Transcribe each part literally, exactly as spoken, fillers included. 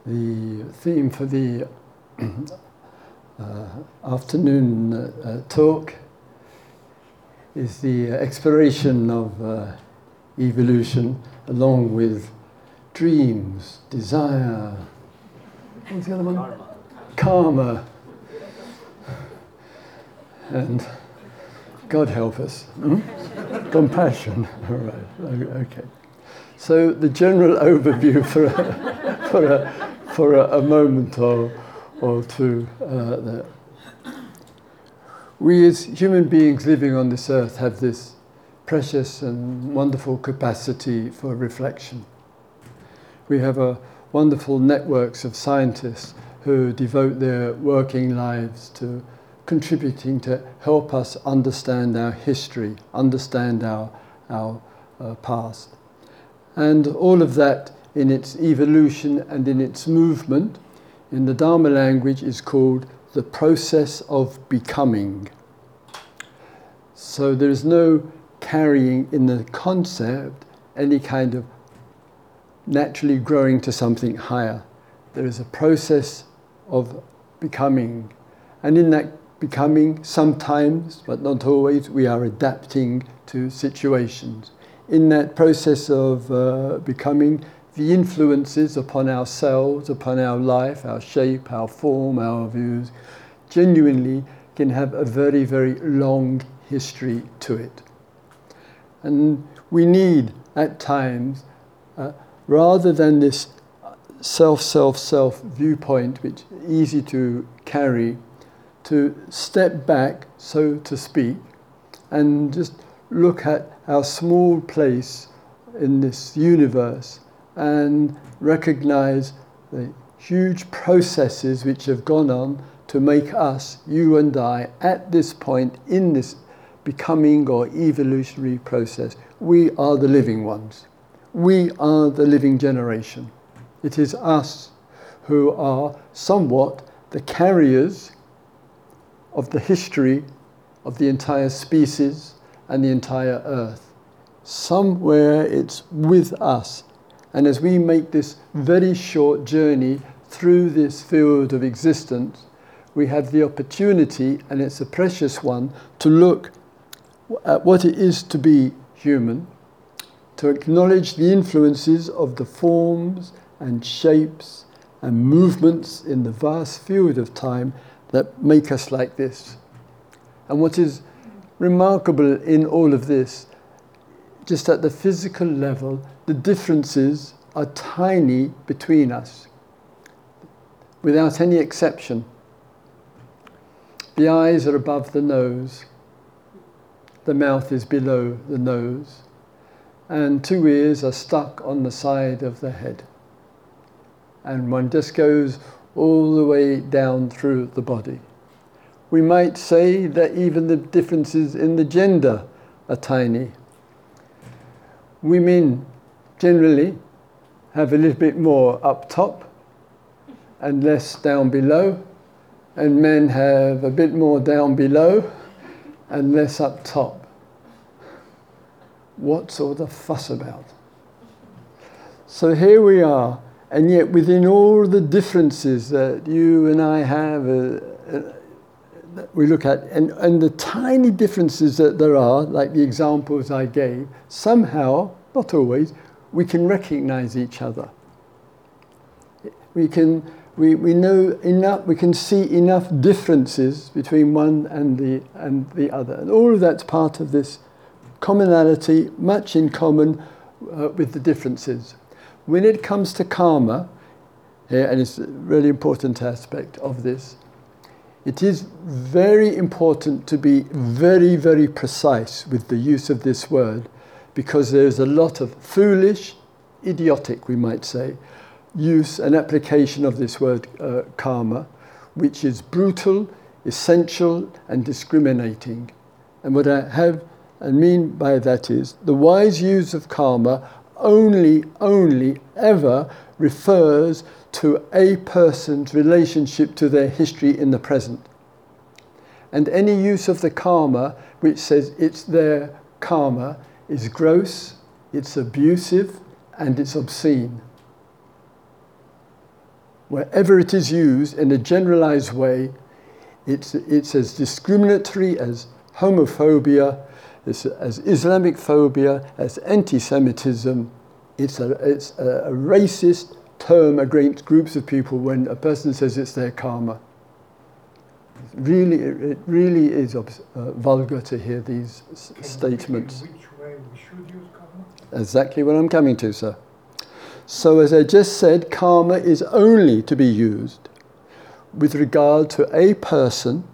The theme for the uh, afternoon uh, talk is the exploration of uh, evolution along with dreams, desire, what's the other one? Karma. Karma. And God help us. Hmm? Compassion. All right. Okay. So the general overview for a, for a, for a, a moment or, or two. Uh, there. We as human beings living on this earth have this precious and wonderful capacity for reflection. We have a wonderful networks of scientists who devote their working lives to contributing to help us understand our history, understand our, our uh, past. And all of that in its evolution and in its movement, in the Dharma language, is called the process of becoming. So there is no carrying in the concept any kind of naturally growing to something higher. There is a process of becoming. And in that becoming, sometimes, but not always, we are adapting to situations. In that process of uh, becoming, the influences upon ourselves, upon our life, our shape, our form, our views, genuinely can have a very, very long history to it. And we need, at times, uh, rather than this self, self, self viewpoint, which is easy to carry, to step back, so to speak, and just look at our small place in this universe and recognize the huge processes which have gone on to make us, you and I, at this point in this becoming or evolutionary process. We are the living ones. We are the living generation. It is us who are somewhat the carriers of the history of the entire species and the entire earth. Somewhere it's with us. And as we make this very short journey through this field of existence, we have the opportunity, and it's a precious one, to look at what it is to be human, to acknowledge the influences of the forms and shapes and movements in the vast field of time that make us like this. And what is remarkable in all of this, just at the physical level, the differences are tiny between us, without any exception. The eyes are above the nose, the mouth is below the nose, and two ears are stuck on the side of the head. And one just goes all the way down through the body. We might say that even the differences in the gender are tiny. Women generally have a little bit more up top and less down below, and men have a bit more down below and less up top. What's all the fuss about? So here we are, and yet within all the differences that you and I have, uh, uh, that we look at, and, and the tiny differences that there are, like the examples I gave, somehow, not always, we can recognize each other. We can, we, we know enough, we can see enough differences between one and the, and the other. And all of that's part of this commonality, much in common uh, with the differences. When it comes to karma, here, and it's a really important aspect of this, it is very important to be very, very precise with the use of this word, because there's a lot of foolish, idiotic, we might say, use and application of this word uh, karma, which is brutal, essential, and discriminating. And what I have and mean by that is the wise use of karma only, only ever refers to a person's relationship to their history in the present. And any use of the karma which says it's their karma is gross, it's abusive, and it's obscene. wherever it is used in a generalized way, it's, it's as discriminatory as homophobia, as, as Islamic phobia, as anti-Semitism. It's a, it's a, a racist term against groups of people when a person says it's their karma. Really, it really is uh, vulgar to hear these s- statements. In which way we should use karma? Exactly what I'm coming to, sir. So as I just said, karma is only to be used with regard to a person,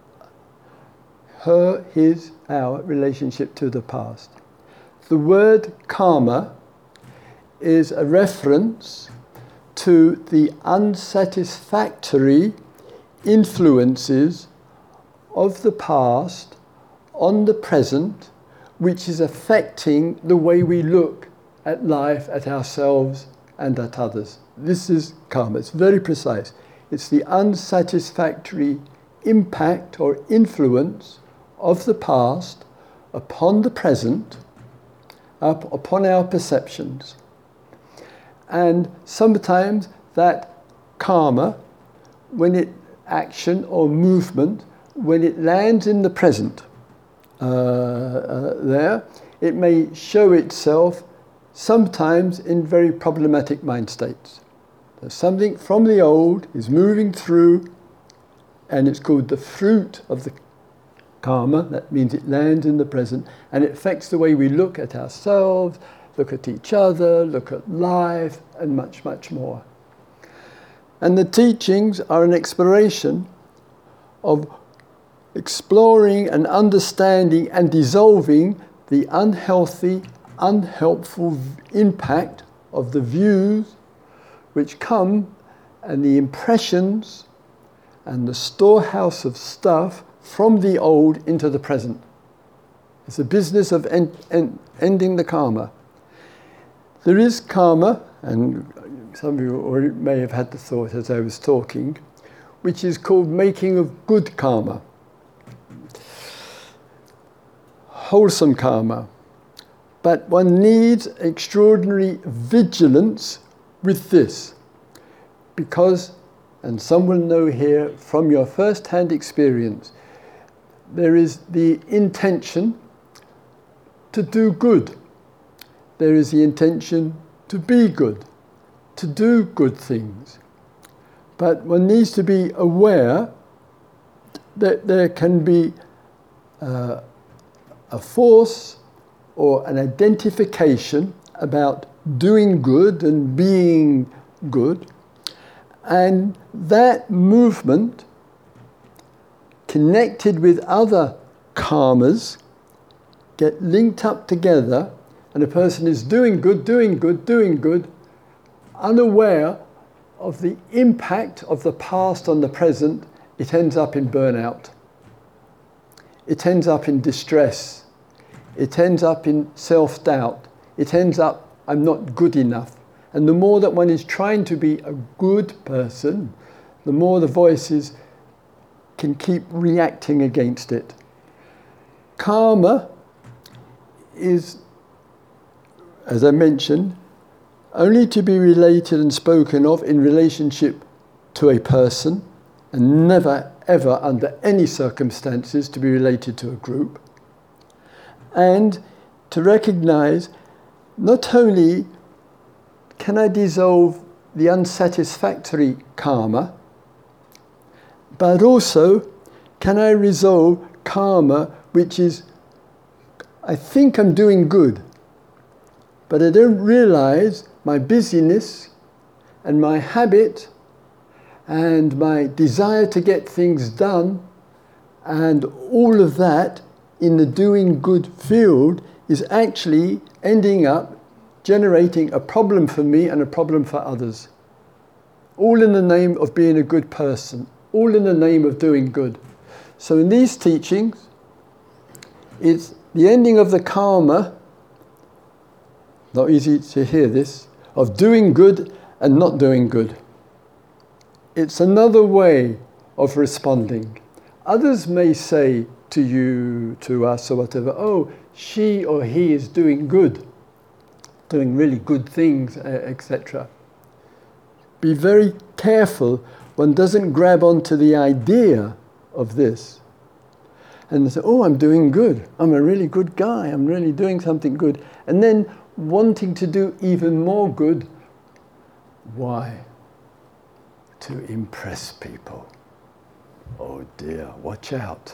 her, his, our relationship to the past. The word karma is a reference to the unsatisfactory influences of the past on the present, which is affecting the way we look at life, at ourselves, and at others. This is karma. It's very precise. It's the unsatisfactory impact or influence of the past upon the present, up, upon our perceptions. And sometimes that karma, when it action or movement, when it lands in the present uh, uh, there, it may show itself sometimes in very problematic mind states. So something from the old is moving through, and it's called the fruit of the karma. That means it lands in the present, and it affects the way we look at ourselves, look at each other, look at life, and much, much more. And the teachings are an exploration of exploring and understanding and dissolving the unhealthy, unhelpful impact of the views which come and the impressions and the storehouse of stuff from the old into the present. It's a business of en- en- ending the karma. There is karma, and some of you already may have had the thought as I was talking, which is called making of good karma, wholesome karma. But one needs extraordinary vigilance with this, because, and some will know here from your first-hand experience, there is the intention to do good. There is the intention to be good, to do good things. But one needs to be aware that there can be uh, a force or an identification about doing good and being good, and that movement connected with other karmas get linked up together, and a person is doing good, doing good, doing good, unaware of the impact of the past on the present. It ends up in burnout. It ends up in distress. It ends up in self-doubt. It ends up, I'm not good enough. And the more that one is trying to be a good person, the more the voices can keep reacting against it. Karma is, as I mentioned, only to be related and spoken of in relationship to a person, and never, ever, under any circumstances, to be related to a group. And to recognize not only can I dissolve the unsatisfactory karma, but also can I resolve karma which is, I think I'm doing good, but I don't realize my busyness and my habit and my desire to get things done and all of that in the doing good field is actually ending up generating a problem for me and a problem for others. All in the name of being a good person, all in the name of doing good. So in these teachings, it's the ending of the karma, not easy to hear this, of doing good and not doing good. It's another way of responding. Others may say to you, to us or whatever, oh, she or he is doing good, doing really good things, et cetera. be very careful one doesn't grab onto the idea of this and say, oh, I'm doing good. I'm a really good guy. I'm really doing something good. And then wanting to do even more good. Why? To impress people. Oh dear, watch out.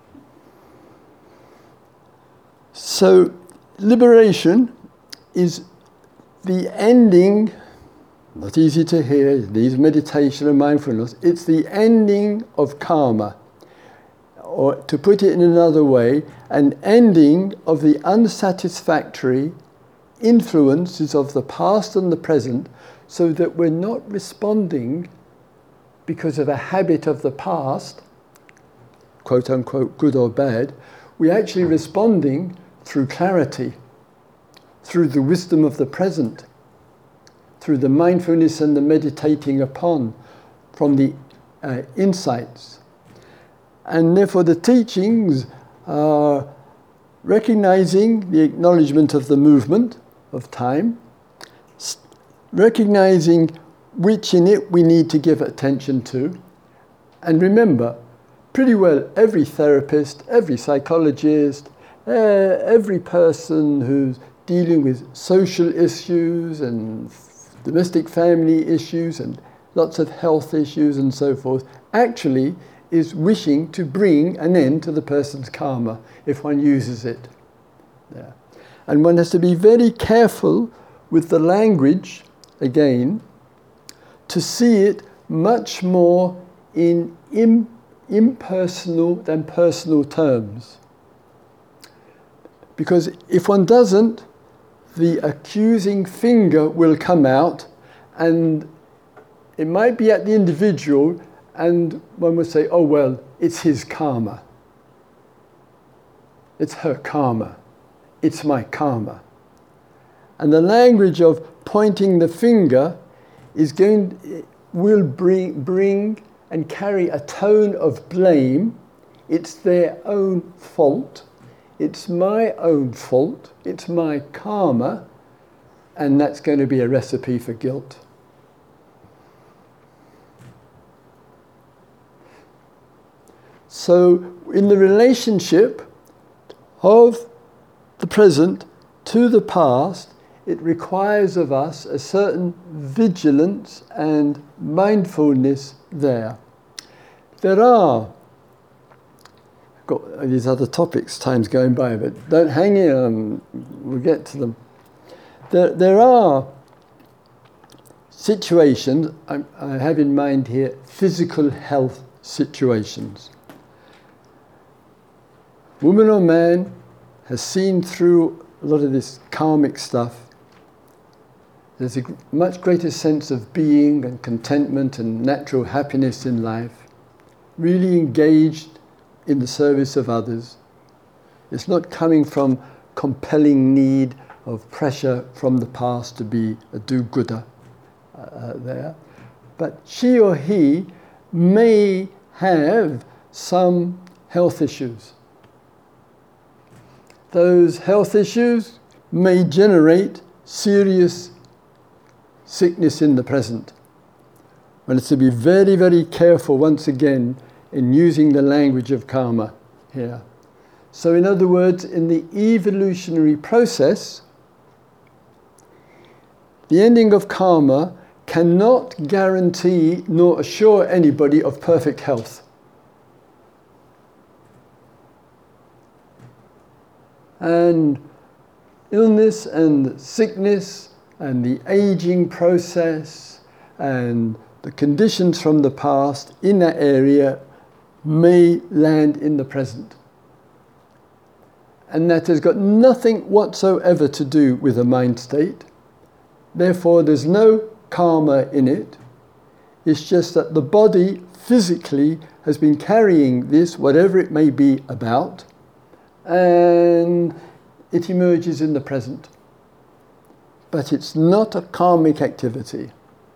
So, liberation is the ending, not easy to hear, it needs meditation and mindfulness, it's the ending of karma. Or to put it in another way, an ending of the unsatisfactory influences of the past and the present, so that we're not responding because of a habit of the past, quote unquote, good or bad. We're actually responding through clarity, through the wisdom of the present, through the mindfulness and the meditating upon, from the uh, insights. And therefore the teachings are recognizing the acknowledgement of the movement of time, recognizing which in it we need to give attention to. And remember, pretty well every therapist, every psychologist, uh, every person who's dealing with social issues and domestic family issues and lots of health issues and so forth, actually is wishing to bring an end to the person's karma if one uses it. Yeah. And one has to be very careful with the language, again, to see it much more in im- impersonal than personal terms. Because if one doesn't, the accusing finger will come out, and it might be at the individual, and one would say, oh well, it's his karma. It's her karma. It's my karma. And the language of pointing the finger is going, will bring, bring and carry a tone of blame. It's their own fault. It's my own fault. It's my karma. And that's going to be a recipe for guilt. So in the relationship of the present to the past, it requires of us a certain vigilance and mindfulness there. There are, I've got these other topics, time's going by, but don't hang in, um, we'll get to them. There, there are situations, I, I have in mind here, physical health situations. Woman or man has seen through a lot of this karmic stuff. There's a much greater sense of being and contentment and natural happiness in life, really engaged in the service of others. It's not coming from compelling need of pressure from the past to be a do-gooder uh, there. But she or he may have some health issues. Those health issues may generate serious sickness in the present. One has to be very, very careful once again in using the language of karma here. So in other words, in the evolutionary process, the ending of karma cannot guarantee nor assure anybody of perfect health. And illness and sickness and the aging process and the conditions from the past in that area may land in the present. And that has got nothing whatsoever to do with a mind state. Therefore, there's no karma in it. It's just that the body physically has been carrying this, whatever it may be about, and it emerges in the present. But it's not a karmic activity.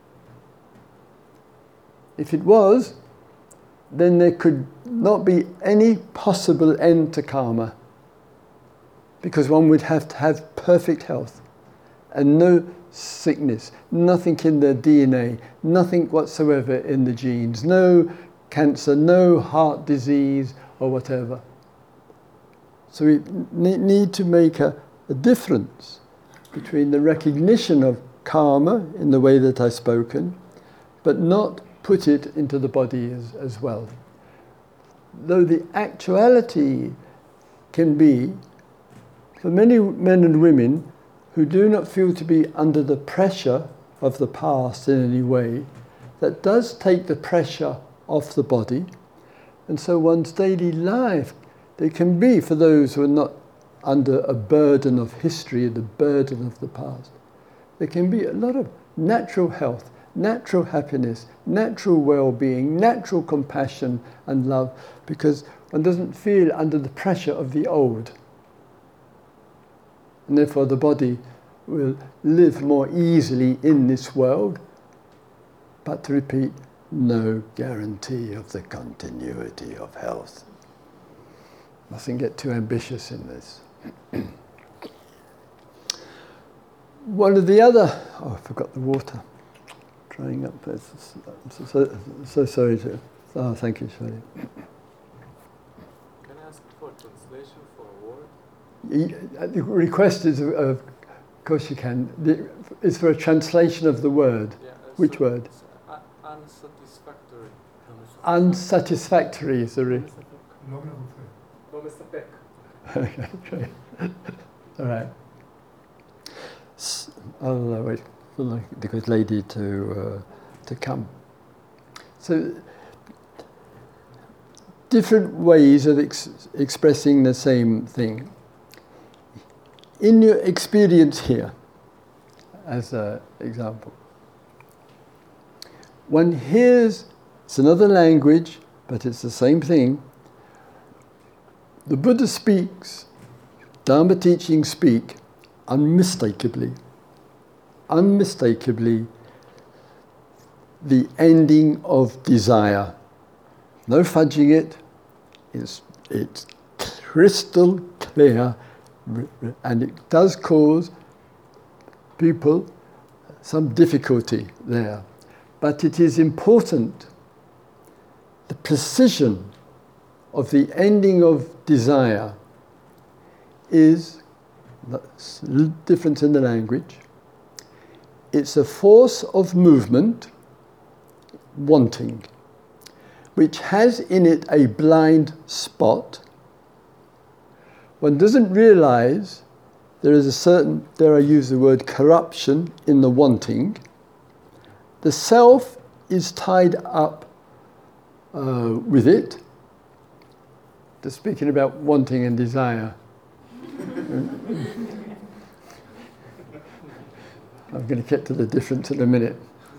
If it was, then there could not be any possible end to karma, because one would have to have perfect health. and no sickness, nothing in their D N A, nothing whatsoever in the genes, no cancer, no heart disease or whatever. So we need to make a, a difference between the recognition of karma in the way that I've spoken, but not put it into the body as, as well. Though the actuality can be, for many men and women who do not feel to be under the pressure of the past in any way, that does take the pressure off the body, and so one's daily life, there can be, for those who are not under a burden of history, the burden of the past, there can be a lot of natural health, natural happiness, natural well-being, natural compassion and love, because one doesn't feel under the pressure of the old. And therefore the body will live more easily in this world, but to repeat, no guarantee of the continuity of health. Mustn't get too ambitious in this. One of the other, oh, I forgot the water. Drying up. I'm so, so, so sorry to, oh, thank you, Shirley. Can I ask for translation for a word? The request is, of, of course you can, the, is for a translation of the word. Yeah, uh, Which so word? Uh, unsatisfactory. Unsatisfactory is the re- Okay, okay. All right. I'll uh, wait for the good lady to uh, to come. So, different ways of ex- expressing the same thing. In your experience here, as an example, one hears, it's another language, but it's the same thing. The Buddha speaks, Dharma teachings speak, unmistakably, unmistakably the ending of desire. No fudging it, it's, it's crystal clear, and it does cause people some difficulty there. But it is important, the precision of the ending of desire is, that's the difference in the language, it's a force of movement, wanting, which has in it a blind spot. One doesn't realize there is a certain, dare I use the word, corruption in the wanting. The self is tied up uh, with it. Just speaking about wanting and desire. I'm going to get to the difference in a minute.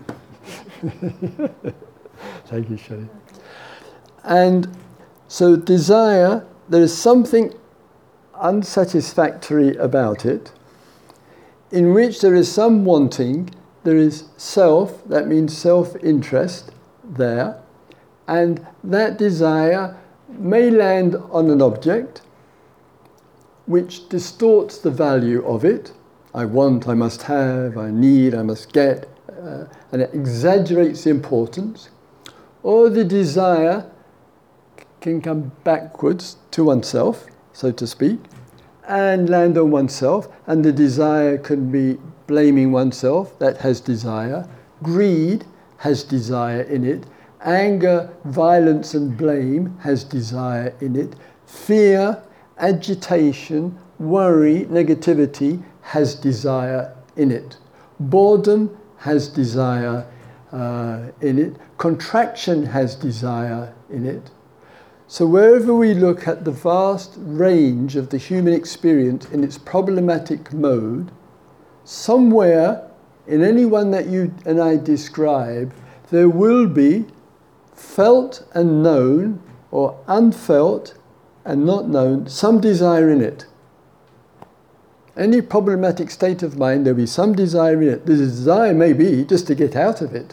Thank you, Shelley. And so desire, there is something unsatisfactory about it, in which there is some wanting, there is self, that means self-interest there, and that desire may land on an object which distorts the value of it. I want, I must have, I need, I must get, uh, and it exaggerates the importance. Or the desire can come backwards to oneself, so to speak, and land on oneself, and the desire can be blaming oneself, that has desire. Greed has desire in it. Anger, violence and blame has desire in it. Fear, agitation, worry, negativity has desire in it. Boredom has desire uh, in it. Contraction has desire in it. So wherever we look at the vast range of the human experience in its problematic mode, somewhere in any one that you and I describe, there will be felt and known, or unfelt and not known, some desire in it. Any problematic state of mind, there'll be some desire in it. The desire may be just to get out of it.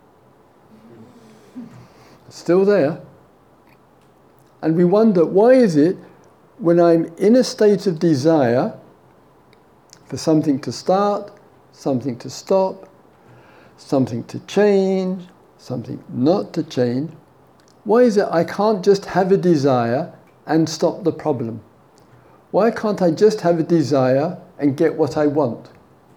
It's still there. And we wonder, why is it when I'm in a state of desire for something to start, something to stop, something to change, something not to change. Why is it I can't just have a desire and stop the problem? Why can't I just have a desire and get what I want?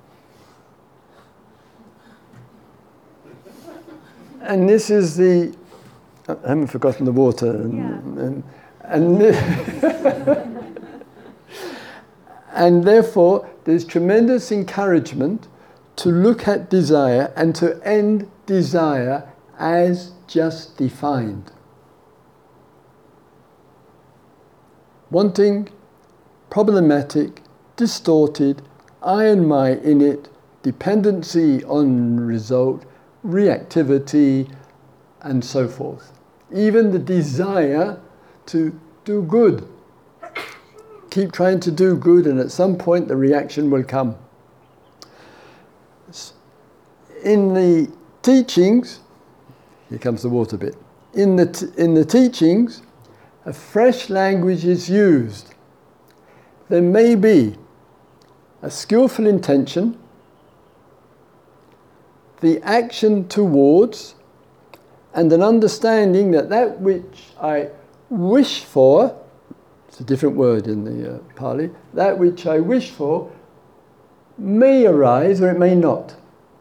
And this is the, I haven't forgotten the water. And, Yeah. and, and, and therefore, there's tremendous encouragement to look at desire and to end desire as just defined. Wanting, problematic, distorted, I and my in it, dependency on result, reactivity, and so forth. Even the desire to do good. Keep trying to do good, and at some point the reaction will come. In the teachings, here comes the water bit. In the, t- in the teachings, a fresh language is used. There may be a skillful intention, the action towards, and an understanding that that which I wish for, it's a different word in the uh, Pali, that which I wish for may arise or it may not.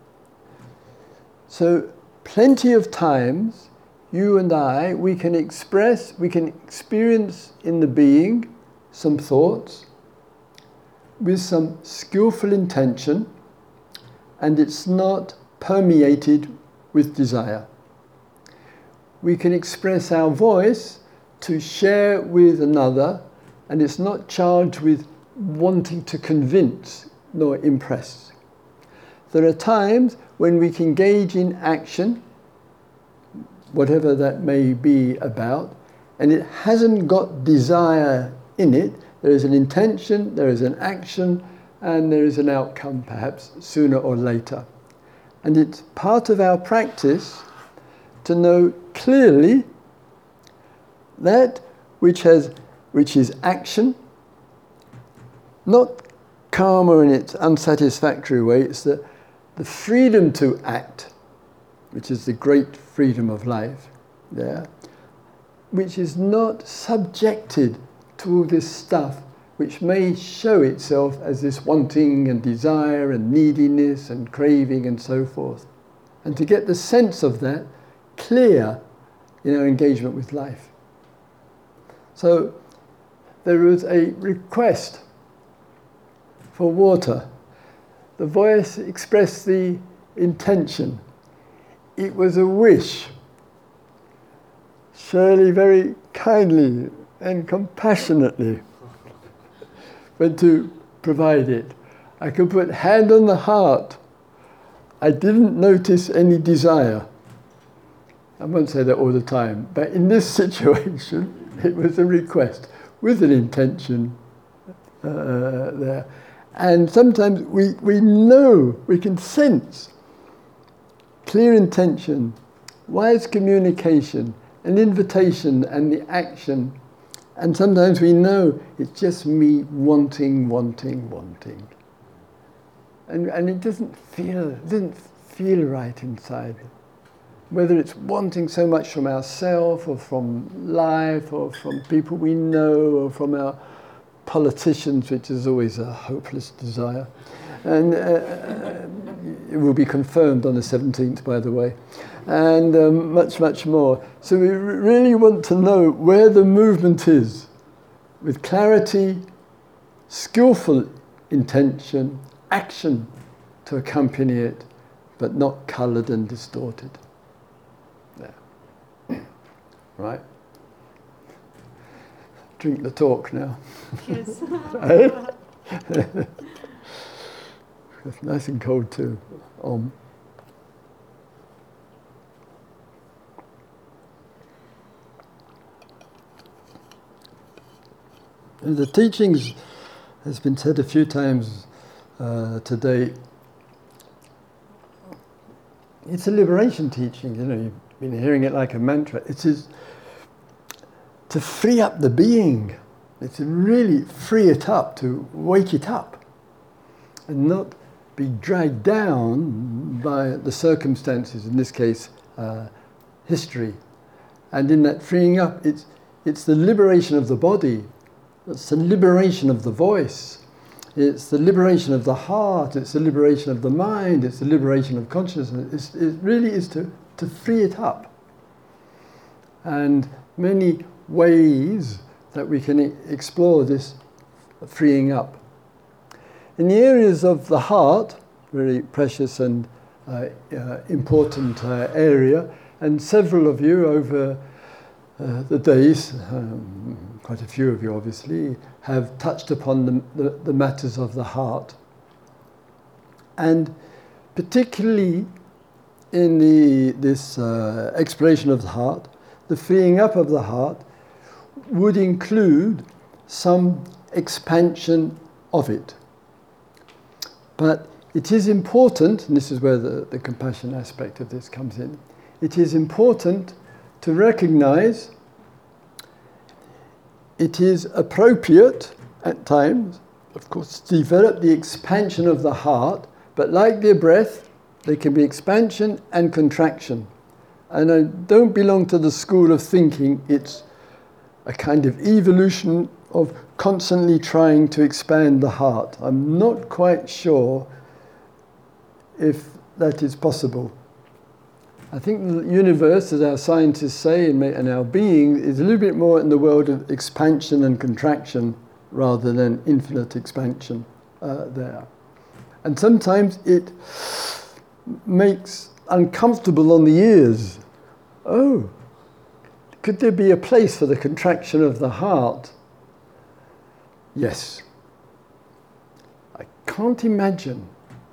So plenty of times, you and I, we can express, we can experience in the being some thoughts with some skillful intention, and it's not permeated with desire. We can express our voice to share with another, and it's not charged with wanting to convince nor impress. There are times when we can engage in action, whatever that may be about, and it hasn't got desire in it. There is an intention, there is an action, and there is an outcome, perhaps sooner or later. And it's part of our practice to know clearly that which has, which is action, not karma in its unsatisfactory way, it's the, the freedom to act, which is the great freedom of life, yeah, which is not subjected to all this stuff which may show itself as this wanting and desire and neediness and craving and so forth. And to get the sense of that clear in our engagement with life. So there was a request for water. The voice expressed the intention. It was a wish. Shirley very kindly and compassionately went to provide it. I could put hand on the heart. I didn't notice any desire. I won't say that all the time, but in this situation, it was a request with an intention uh, there. And sometimes we, we know, we can sense clear intention, wise communication, an invitation and the action. And sometimes we know it's just me wanting, wanting, wanting. And, and it doesn't feel, it doesn't feel right inside. Whether it's wanting so much from ourselves or from life or from people we know or from our politicians, which is always a hopeless desire. And uh, it will be confirmed on the seventeenth, by the way. And um, much, much more. So we really want to know where the movement is, with clarity, skillful intention, action to accompany it, but not coloured and distorted. There. Right? Drink the talk now. Yes. It's nice and cold too. Om. And the teachings has been said a few times uh, today. It's a liberation teaching, you know, you've been hearing it like a mantra. It is to free up the being. It's to really free it up, to wake it up. And not be dragged down by the circumstances, in this case, uh, history. And in that freeing up, it's, it's the liberation of the body, it's the liberation of the voice, it's the liberation of the heart, it's the liberation of the mind, it's the liberation of consciousness. It's, it really is to, to free it up. And many ways that we can e- explore this freeing up. In the areas of the heart, very precious and uh, uh, important uh, area, and several of you over uh, the days, um, quite a few of you obviously, have touched upon the, the, the matters of the heart. And particularly in the, this uh, exploration of the heart, the freeing up of the heart would include some expansion of it. But it is important, and this is where the, the compassion aspect of this comes in, it is important to recognize it is appropriate at times, of course, to develop the expansion of the heart, but like the breath, there can be expansion and contraction. And I don't belong to the school of thinking it's a kind of evolution of constantly trying to expand the heart. I'm not quite sure if that is possible. I think the universe, as our scientists say, and our being, is a little bit more in the world of expansion and contraction rather than infinite expansion uh, there. And sometimes it makes uncomfortable on the ears. Oh, could there be a place for the contraction of the heart? Yes. I can't imagine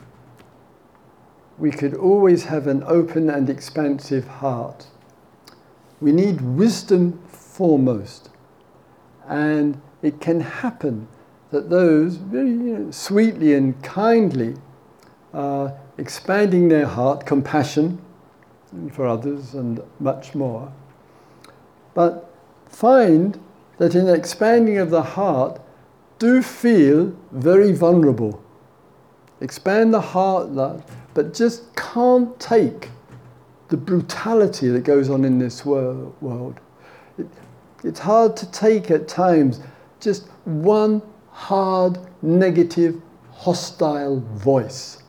we could always have an open and expansive heart. We need wisdom foremost. And it can happen that those very you know, sweetly and kindly are expanding their heart, compassion for others and much more, but find that in the expanding of the heart do feel very vulnerable. Expand the heart, but just can't take the brutality that goes on in this wor- world. It, it's hard to take at times just one hard, negative, hostile voice.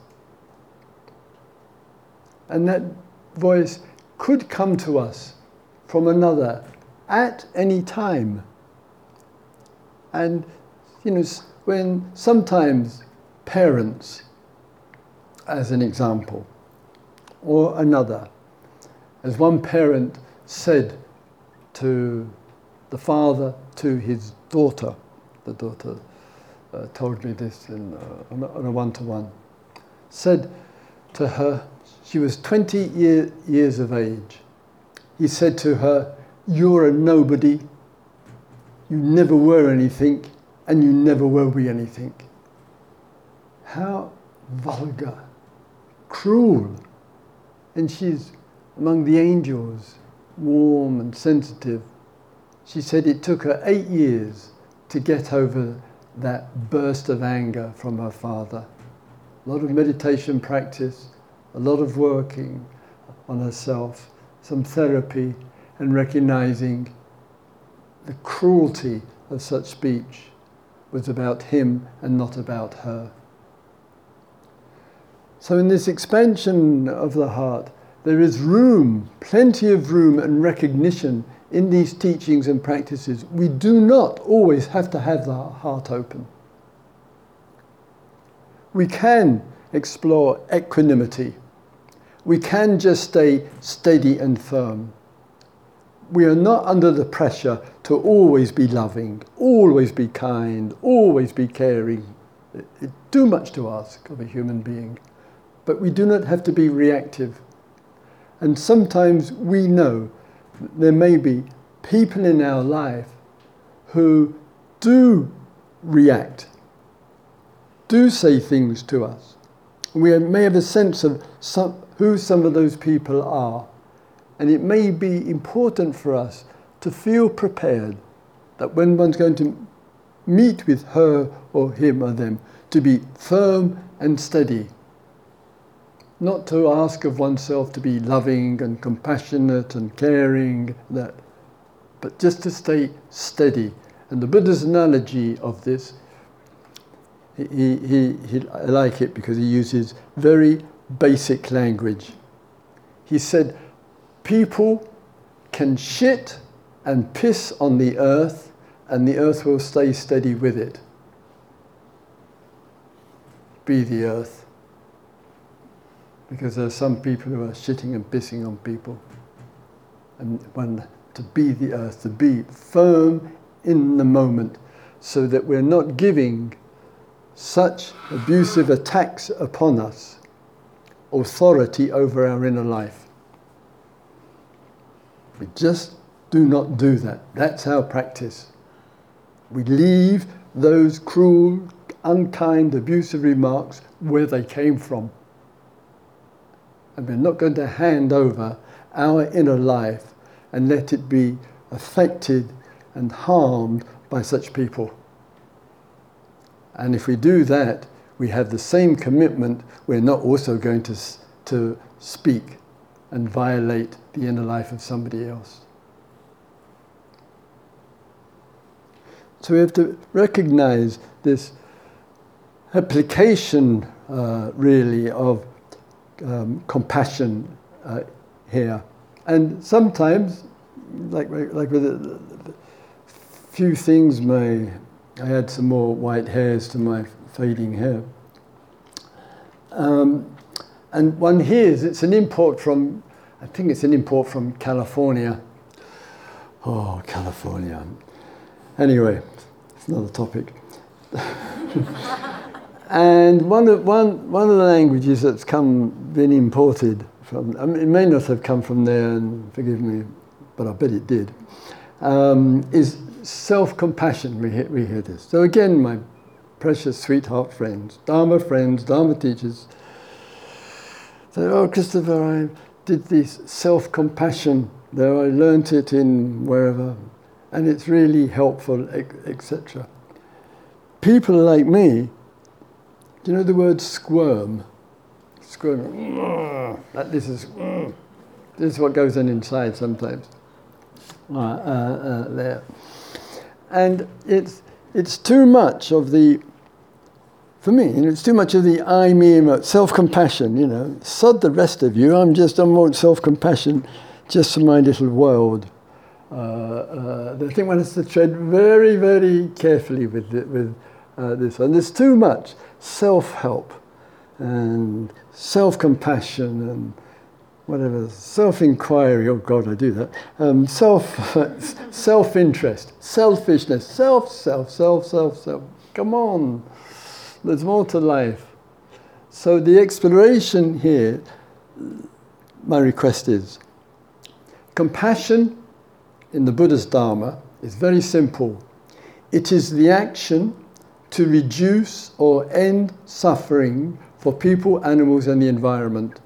And that voice could come to us from another at any time. And, you know, when sometimes parents, as an example, or another, as one parent said to the father to his daughter, the daughter uh, told me this in, uh, on, a, on a one-to-one, said to her, she was twenty year, years of age, he said to her, "You're a nobody, you never were anything, and you never will be anything." How vulgar, cruel. And she's among the angels, warm and sensitive. She said it took her eight years to get over that burst of anger from her father. A lot of meditation practice, a lot of working on herself, some therapy, and recognizing the cruelty of such speech was about him and not about her. So in this expansion of the heart, there is room, plenty of room and recognition in these teachings and practices. We do not always have to have the heart open. We can explore equanimity. We can just stay steady and firm. We are not under the pressure to always be loving, always be kind, always be caring. It's too much to ask of a human being. But we do not have to be reactive. And sometimes we know there may be people in our life who do react, do say things to us. We may have a sense of some, who some of those people are. And it may be important for us to feel prepared that when one's going to meet with her or him or them, to be firm and steady, not to ask of oneself to be loving and compassionate and caring, that, but just to stay steady. And the Buddha's analogy of this, he, he, he, I like it because he uses very basic language. He said, people can shit and piss on the earth, and the earth will stay steady with it. Be the earth. Because there are some people who are shitting and pissing on people. And when to be the earth, to be firm in the moment, so that we're not giving such abusive attacks upon us authority over our inner life. We just do not do that. That's our practice. We leave those cruel, unkind, abusive remarks where they came from. And we're not going to hand over our inner life and let it be affected and harmed by such people. And if we do that, we have the same commitment. We're not also going to, to speak and violate the inner life of somebody else. So we have to recognize this application, uh, really, of um, compassion uh, here. And sometimes, like, like with a few things, may I had some more white hairs to my fading hair. Um, and one hears it's an import from, I think it's an import from California. Oh, California. Anyway, it's another topic. And one of, one, one of the languages that's come, been imported from, I mean, it may not have come from there, and forgive me, but I bet it did, um, is self-compassion. We hear, we hear this. So again, my precious sweetheart friends, Dharma friends, Dharma teachers, say, oh, Christopher, I did this self-compassion, though I learnt it in wherever, and it's really helpful, et cetera. People like me, do you know the word squirm? Squirm. That this is this is what goes on inside sometimes. Uh, uh, uh, there, and it's it's too much of the. For me, you know, it's too much of the I, me, self-compassion. You know, sod the rest of you. I'm just I want self-compassion, just for my little world. Uh, uh, I think one has to tread very, very carefully with it, with uh, this one. There's too much self-help and self-compassion and whatever, self-inquiry. Oh God, I do that. Um, self, self-interest, selfishness, self, self, self, self, self. Come on, there's more to life. So the exploration here, my request is, compassion in the Buddha's Dharma is very simple. It is the action to reduce or end suffering for people, animals, and the environment.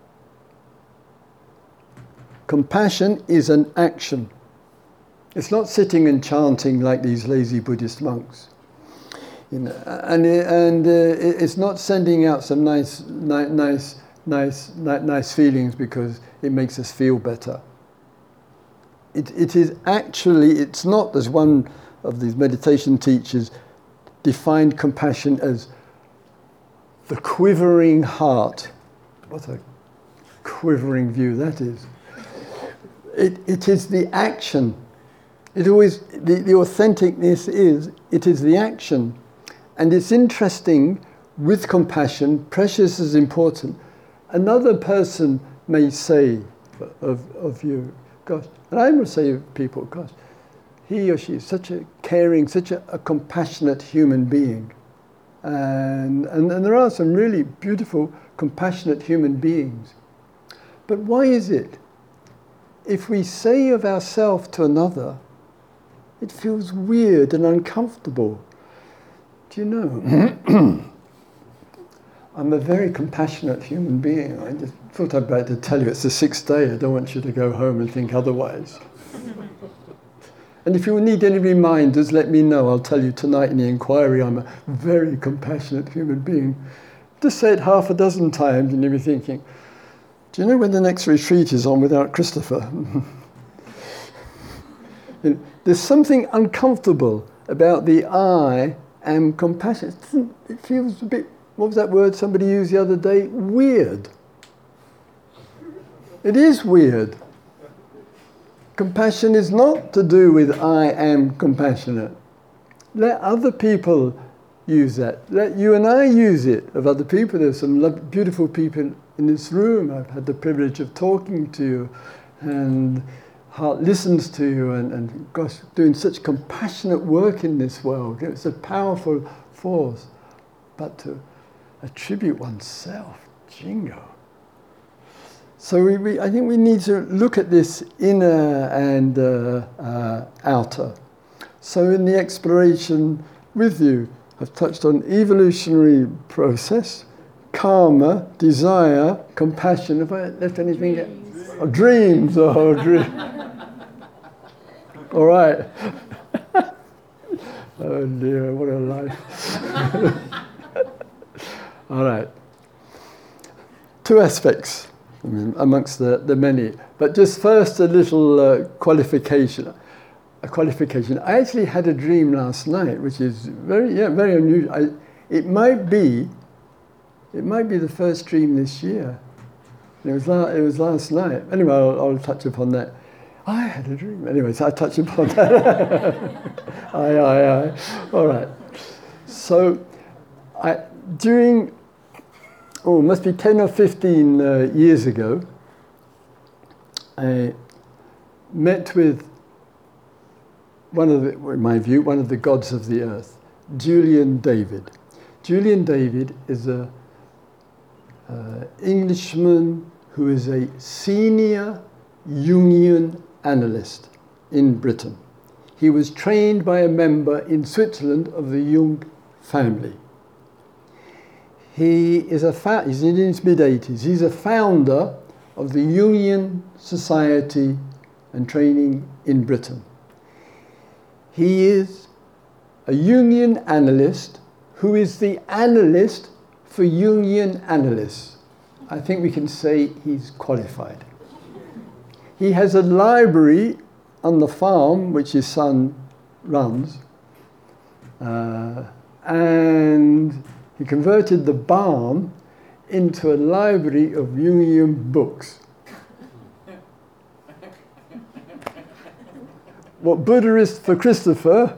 Compassion is an action. It's not sitting and chanting like these lazy Buddhist monks. You know, and and uh, it's not sending out some nice, nice, nice, nice, nice feelings because it makes us feel better. It, it is actually, it's not, as one of these meditation teachers defined compassion as the quivering heart. What a quivering view that is. It, it is the action. It always, the, the authenticness is, it is the action. And it's interesting, with compassion, precious is important. Another person may say of, of you, gosh, and I will say of people, gosh, he or she is such a caring, such a, a compassionate human being. And, and, and there are some really beautiful, compassionate human beings. But why is it, if we say of ourselves to another, it feels weird and uncomfortable? Do you know, I'm a very compassionate human being. I just thought I'd better tell you it's the sixth day. I don't want you to go home and think otherwise. And if you need any reminders, let me know. I'll tell you tonight in the inquiry I'm a very compassionate human being. just say it half a dozen times and you'll be thinking, do you know when the next retreat is on without Christopher? You know, there's something uncomfortable about the I am compassionate. It, doesn't, it feels a bit, what was that word somebody used the other day? Weird. It is weird. Compassion is not to do with I am compassionate. Let other people use that. Let you and I use it of other people. There's some lo- beautiful people in this room. I've had the privilege of talking to you, and heart listens to you, and, and gosh, doing such compassionate work in this world. It's a powerful force. But to attribute oneself, jingo. So we, we, I think we need to look at this inner and uh, uh, outer. So in the exploration with you, I've touched on evolutionary process, karma, desire, compassion. Have I left anything? Dreams. Oh, dreams. Oh, dreams. All right. Oh dear, what a life. All right. Two aspects, I mean, amongst the, the many. But just first a little uh, qualification. A qualification. I actually had a dream last night, which is very, yeah, very unusual. I, it might be, it might be the first dream this year. It was, la- it was last night. Anyway, I'll, I'll touch upon that. I had a dream. Anyway, so I touch upon that. aye, aye, aye. All right. So, I during, oh, it must be ten or fifteen uh, years ago, I met with one of the, in my view, one of the gods of the earth, Julian David. Julian David is a uh, Englishman who is a senior Jungian analyst in Britain. He was trained by a member in Switzerland of the Jung family. He is a fa- he's in his mid-eighties. He's a founder of the Jungian Society and Training in Britain. He is a Jungian analyst who is the analyst for Jungian analysts. I think we can say he's qualified. He has a library on the farm which his son runs, uh, and he converted the barn into a library of Jungian books. What Buddha is for Christopher,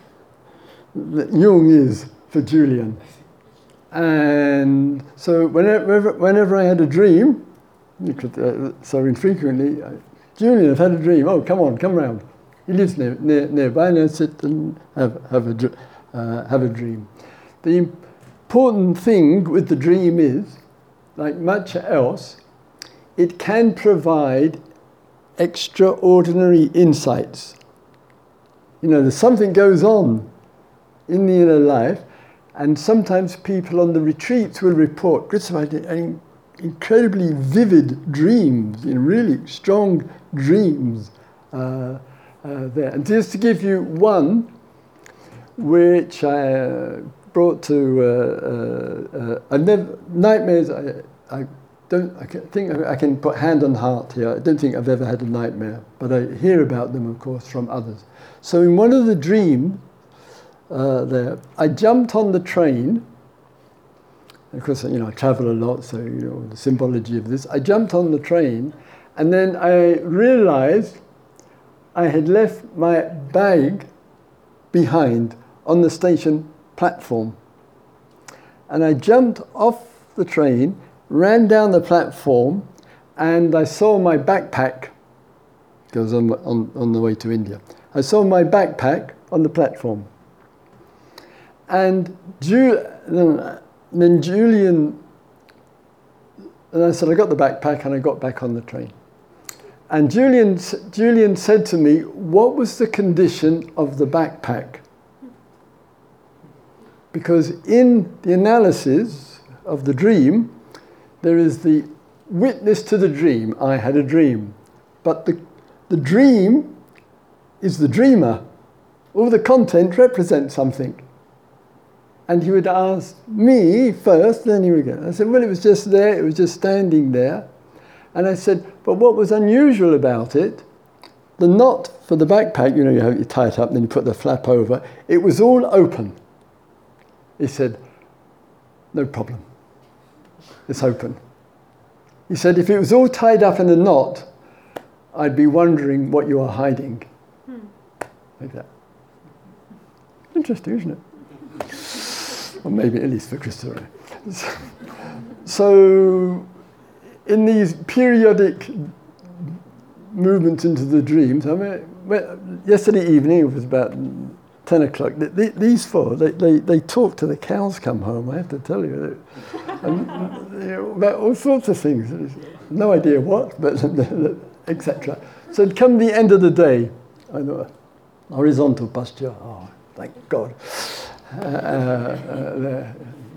Jung is for Julian. And so whenever, whenever I had a dream, you could, uh, so infrequently, I, Julian, I've had a dream. Oh, come on, come round. He lives near, near, nearby, and I sit and have, have, a, uh, have a dream. The important thing with the dream is, like much else, it can provide extraordinary insights. You know, there's something goes on in the inner life, and sometimes people on the retreats will report, Christopher, I had an incredibly vivid dreams, you know, really strong dreams uh, uh, there. And just to give you one, which I uh, brought to, uh, uh, uh, I never, nightmares, I, I don't, I think I can put hand on heart here, I don't think I've ever had a nightmare, but I hear about them, of course, from others. So in one of the dreams uh, there, I jumped on the train. Of course, you know, I travel a lot, so, you know, the symbology of this. I jumped on the train, and then I realized I had left my bag behind on the station platform. And I jumped off the train, ran down the platform, and I saw my backpack, because on, on, on the way to India. I saw my backpack on the platform. And Ju- then Julian, and I said, I got the backpack, and I got back on the train. And Julian, Julian said to me, what was the condition of the backpack? Because in the analysis of the dream, there is the witness to the dream. I had a dream. But the, the dream is the dreamer. All the content represents something. And he would ask me first, then he would go. I said, well, it was just there, it was just standing there. And I said, but what was unusual about it, the knot for the backpack, you know, you, have, you tie it up, then you put the flap over, it was all open. He said, no problem, it's open. He said, if it was all tied up in a knot, I'd be wondering what you are hiding. Hmm. Like that. Interesting, isn't it? Or maybe at least for Christopher. So, in these periodic movements into the dreams, I mean, yesterday evening, it was about ten o'clock, these four, they, they, they talk to the cows come home, I have to tell you. And, you know, about all sorts of things. No idea what, but et cetera. So it'd come the end of the day, I know, horizontal pasture, oh, thank God. Uh, uh,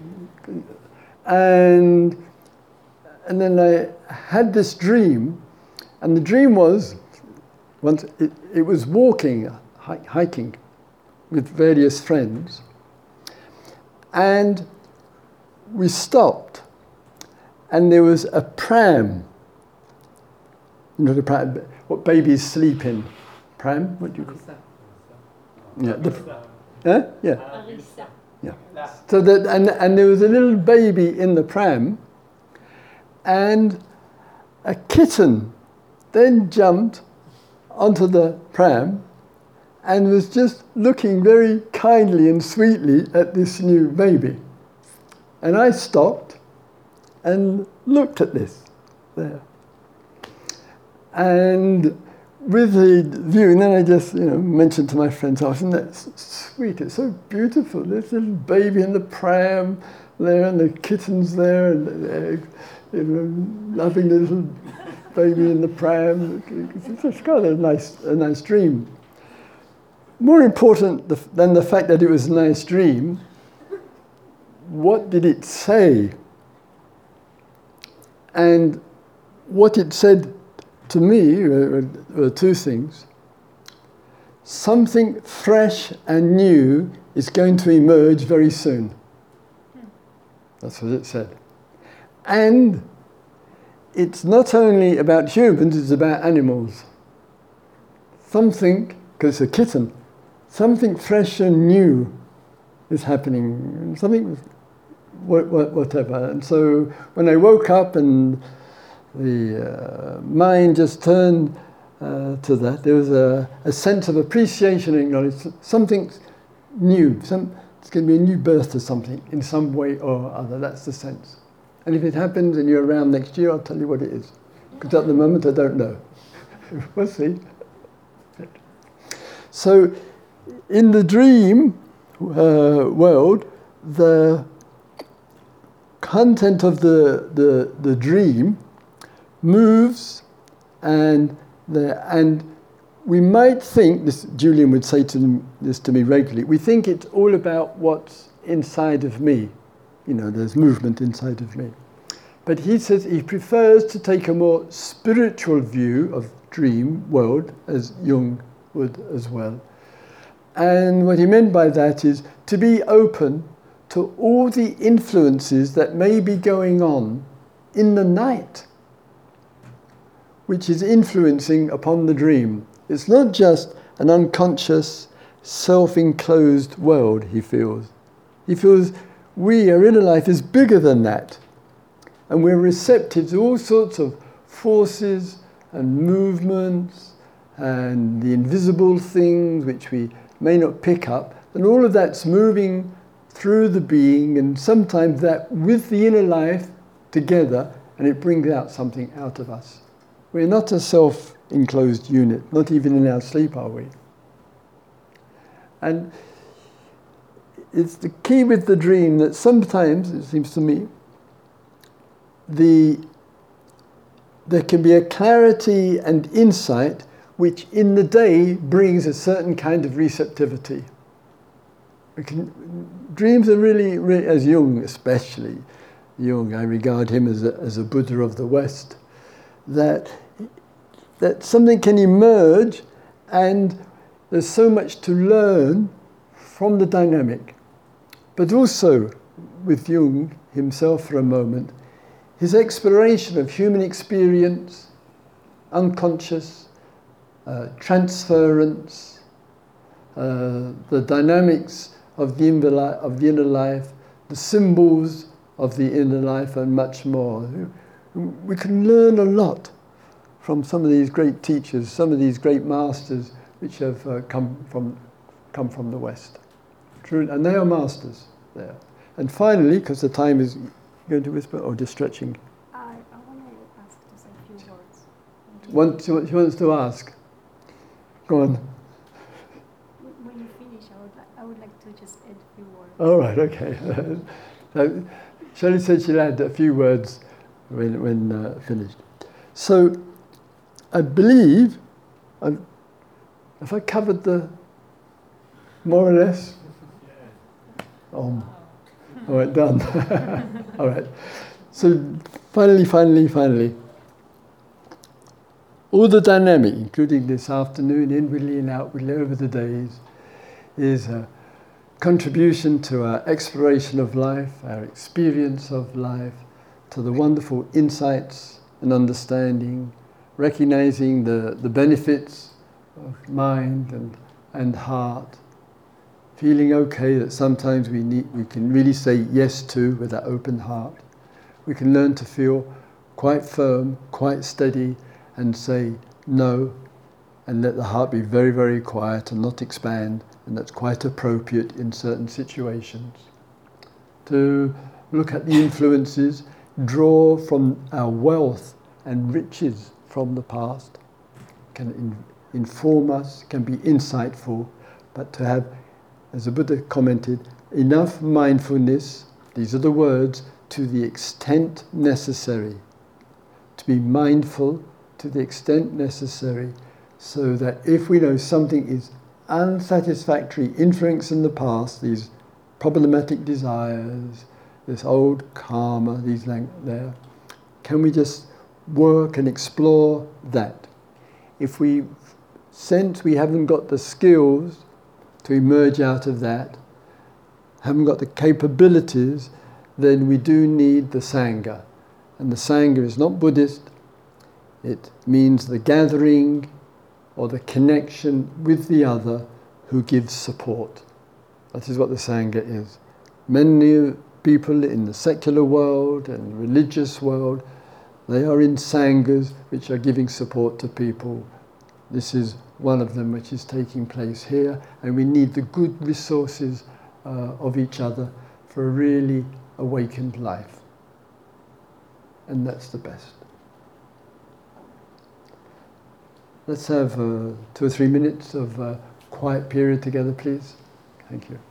and, and then I had this dream, and the dream was, once it, it was walking, hiking with various friends, and we stopped, and there was a pram. You know the pram, what babies sleep in. Pram, what do you call it? Yeah, the, huh? Yeah. Yeah. So that, and, and there was a little baby in the pram, and a kitten then jumped onto the pram and was just looking very kindly and sweetly at this new baby. And I stopped and looked at this there. And with the view, and then I just, you know, mentioned to my friends, oh, isn't that sweet? It's so beautiful. There's a little baby in the pram there, and the kitten's there, and uh, you know, loving the little baby in the pram. It's just kind of a nice, a nice dream. More important than the fact that it was a nice dream, what did it say? And what it said to me were, were two things. Something fresh and new is going to emerge very soon. That's what it said. And it's not only about humans, it's about animals. Something, because it's a kitten, something fresh and new is happening. Something, whatever. And so when I woke up and the uh, mind just turned uh, to that, there was a, a sense of appreciation and acknowledgement. Something's new. Some, it's going to be a new birth to something in some way or other. That's the sense. And if it happens and you're around next year, I'll tell you what it is. Because at the moment, I don't know. We'll see. So, in the dream uh, world, the content of the, the, the dream moves, and the, and we might think, this Julian would say to them, this to me regularly, we think it's all about what's inside of me. You know, there's movement inside of me. But he says he prefers to take a more spiritual view of dream world, as Jung would as well. And what he meant by that is to be open to all the influences that may be going on in the night, which is influencing upon the dream. It's not just an unconscious, self-enclosed world, he feels. He feels we, our inner life, is bigger than that. And we're receptive to all sorts of forces and movements and the invisible things which we may not pick up. And all of that's moving through the being, and sometimes that with the inner life together, and it brings out something out of us. We're not a self-enclosed unit, not even in our sleep are we. And it's the key with the dream that sometimes, it seems to me, the, there can be a clarity and insight which in the day brings a certain kind of receptivity. We can, dreams are really, really, as Jung especially, Jung, I regard him as a, as a Buddha of the West, that, that something can emerge and there's so much to learn from the dynamic. but also with Jung himself for a moment, his exploration of human experience, unconscious, uh, transference, uh, the dynamics of the, inner li- of the inner life, the symbols of the inner life, and much more. We can learn a lot from some of these great teachers, some of these great masters which have uh, come from come from the West. True, and they are masters there. And finally, because the time is going to whisper, or just stretching. I, I want to ask just a few words. One, she she wants to ask. Go on. When you finish, I would, li- I would like to just add a few words. All right, okay. So, Shelley said she'll add a few words when, when uh, finished. So, I believe, I've, have I covered the, more or less? Um, all right, done. All right. So, finally, finally, finally, all the dynamic, including this afternoon, inwardly and outwardly over the days, is a contribution to our exploration of life, our experience of life, to the wonderful insights and understanding, recognizing the, the benefits of mind and, and heart, feeling okay that sometimes we need, we can really say yes to with that open heart. We can learn to feel quite firm, quite steady, and say no, and let the heart be very, very quiet and not expand, and that's quite appropriate in certain situations. To look at the influences, draw from our wealth and riches from the past, can in, inform us, can be insightful, but to have, as the Buddha commented, enough mindfulness, these are the words, to the extent necessary. To be mindful to the extent necessary, so that if we know something is unsatisfactory influence in the past, these problematic desires, this old karma, these lang- there, can we just work and explore that? If we sense we haven't got the skills to emerge out of that, haven't got the capabilities, then we do need the Sangha. And the Sangha is not Buddhist, it means the gathering or the connection with the other who gives support. That is what the Sangha is. Many people in the secular world and religious world, they are in Sanghas which are giving support to people. This is one of them which is taking place here, and we need the good resources uh, of each other for a really awakened life. And that's the best. Let's have uh, two or three minutes of uh, quiet period together, please. Thank you.